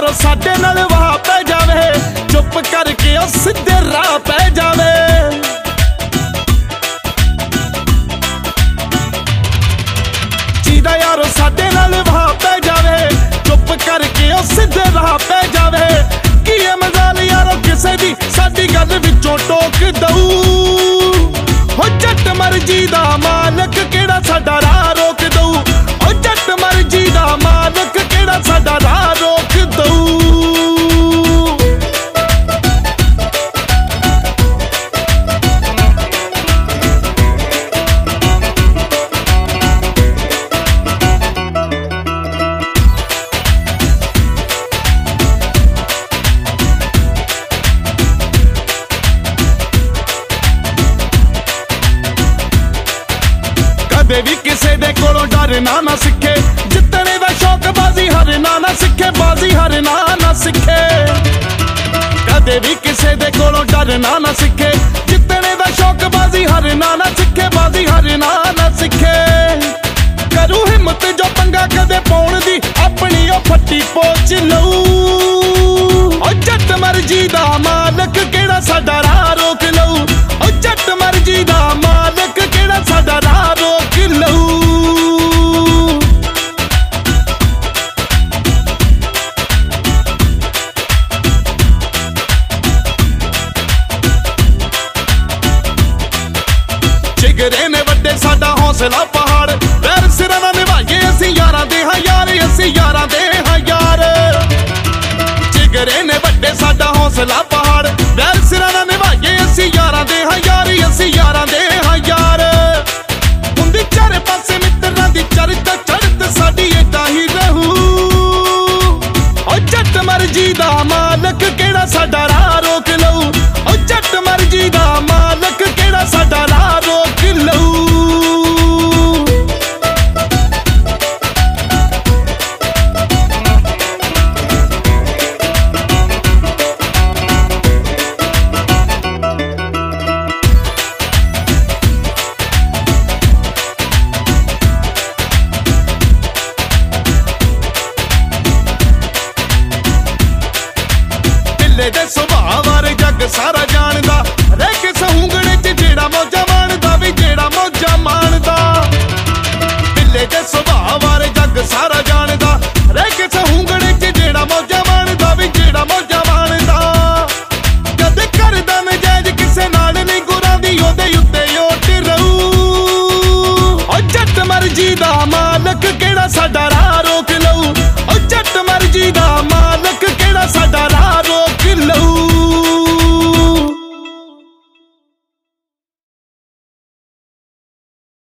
ਯਾਰੋ ਸਾਡੇ ਨਾਲ ਵਾਹ ਪੈ ਜਾਵੇ, ਚੁੱਪ ਕਰਕੇ ਉਹ ਸਿੱਧੇ ਰਾਹ ਪੈ ਜਾਵੇ। ਜਿਹਦਾ ਯਾਰੋ ਸਾਡੇ ਨਾਲ ਵਾਹ ਪੈ ਜਾਵੇ, ਚੁੱਪ ਕਰਕੇ ਉਹ ਸਿੱਧੇ ਰਾਹ ਪੈ ਜਾਵੇ। ਕੀ ਇਹ ਮਜ਼ਾਲ ਯਾਰੋ ਕਿਸੇ ਦੀ ਸਾਡੀ ਗੱਲ ਵਿੱਚੋਂ ਟੋਕ ਦਊ। ਹੋ ਜੱਟ ਮਰਜੀ ਦਾ ਮਾਲਕ ਕਿਹੜਾ ਸਾਡਾ ਰਾਹ ਰੋਕ ਦਊ। ਹੋ ਜੱਟ ਮਰਜੀ ਦਾ ਮਾਲਕ ਕਿਹੜਾ ਸਾਡਾ ਰਾਹ ਰੋਕ ਦਊ। ਕਦੇ ਵੀ ਕਿਸੇ ਦੇ ਕੋਲੋਂ ਡਰਨਾ ਨਾ ਸਿੱਖੇ, ਜਿੱਤਣੇ ਦਾ ਸ਼ੌਕ ਬਾਜ਼ੀ ਹਾਰਨਾ ਨਾ ਸਿੱਖੇ, ਬਾਜ਼ੀ ਹਾਰਨਾ ਨਾ ਸਿੱਖੇ। ਕਦੇ ਵੀ ਕਿਸੇ ਦੇ ਕੋਲੋਂ ਡਰਨਾ ਨਾ ਸਿੱਖੇ, ਜਿੱਤਣੇ ਦਾ ਸ਼ੌਕ ਬਾਜ਼ੀ ਹਾਰਨਾ ਨਾ ਸਿੱਖੇ, ਬਾਜ਼ੀ ਹਾਰਨਾ ਨਾ ਸਿੱਖੇ। ਕਰੂ ਹਿੰਮਤ ਜੋ ਪੰਗਾ ਕਦੇ ਪਾਉਣ ਦੀ, ਆਪਣੀ ਉਹ ਫੱਟੀ ਪੋਚ ਲਊ। ਉਹ ਜੱਟ ਮਰਜੀ ਦਾ ਮਾਲਕ ਕਿਹੜਾ ਸਾਡਾ ਰਾਹ ਰੋਕ ਲਊ। ਉਹ ਜੱਟ ਮਰਜੀ ਦਾ ਮਾਲਕ ਕਿਹੜਾ ਸਾਡਾ ਰਾਹ ਰੋਕ ਲਊ। ਜਿਗਰੇ ਨੇ ਵੱਡੇ ਸਾਡਾ ਹੌਸਲਾ ਪਹਾੜ, ਵੈਰ ਸਿਰਾਂ ਨਾਲ ਨਿਭਾਈਏ ਅਸੀਂ ਯਾਰਾਂ ਦੇ ਹਾਂ ਯਾਰ, ਅਸੀਂ ਯਾਰਾਂ ਦੇ ਹਾਂ ਯਾਰ। ਜਿਗਰੇ ਨੇ ਵੱਡੇ ਸਾਡਾ ਹੌਸਲਾ ਪਹਾੜ, ਵੈਰ ਸਿਰਾਂ ਨਾਲ ਨਿਭਾਈਏ ਅਸੀਂ ਯਾਰਾਂ ਦੇ ਹਾਂ ਯਾਰ, ਅਸੀਂ ਯਾਰਾਂ ਦੇ ਹਾਂ ਯਾਰ। ਹੁੰਦੀ ਚਾਰੇ ਪਾਸੇ ਮਿੱਤਰਾਂ ਦੀ ਚੜ੍ਹਤ ਚੜ੍ਹਤ ਸਾਡੀ ਏਦਾਂ ਹੀ ਰਹੂ। ਉਹ ਜੱਟ ਮਰਜੀ ਦਾ ਮਾਲਕ ਕਿਹੜਾ ਸਾਡਾ ਰਾਹ ਰੋਕ ਲਊ। ਉਹ ਜੱਟ ਮਰਜੀ ਦਾ ਮਾਲਕ ਕਿਹੜਾ ਸਾਡਾ ਰਾਹ ਰੋਕ ਲਊ। ਦੇ ਸੁਭਾਅ ਬਾਰੇ ਜੱਗ ਸਾਰਾ ਜਾਣਦਾ, ਰਹਿ ਕੇ ਸਹੂੰਗੜੇ ਚ ਜਿਹੜਾ ਮੌਜਾਂ ਮਾਣਦਾ ਵੀ, ਜਿਹੜਾ ਮੌਜਾਂ ਮਾਣਦਾ। ਬਿੱਲੇ ਦੇ ਸੁਭਾਅ ਬਾਰੇ ਜੱਗ ਸਾਰਾ ਜਾਣਦਾ, ਰਹਿ ਕੇ ਸਹੂੰਗੜੇ ਚ ਜਿਹੜਾ ਮੌਜਾਂ ਮਾਣਦਾ ਵੀ, ਜਿਹੜਾ ਮੌਜਾਂ ਮਾਣਦਾ। ਕਦੇ ਕਰਦਾ ਨਜਾਇਜ਼ ਕਿਸੇ ਨਾਲ ਨਹੀਂ ਗੁਰਾਂ ਦੀ, ਉਹਦੇ ਉੱਤੇ ਓਟ ਰਹੂ। ਉਹ ਜੱਟ ਮਰਜੀ ਦਾ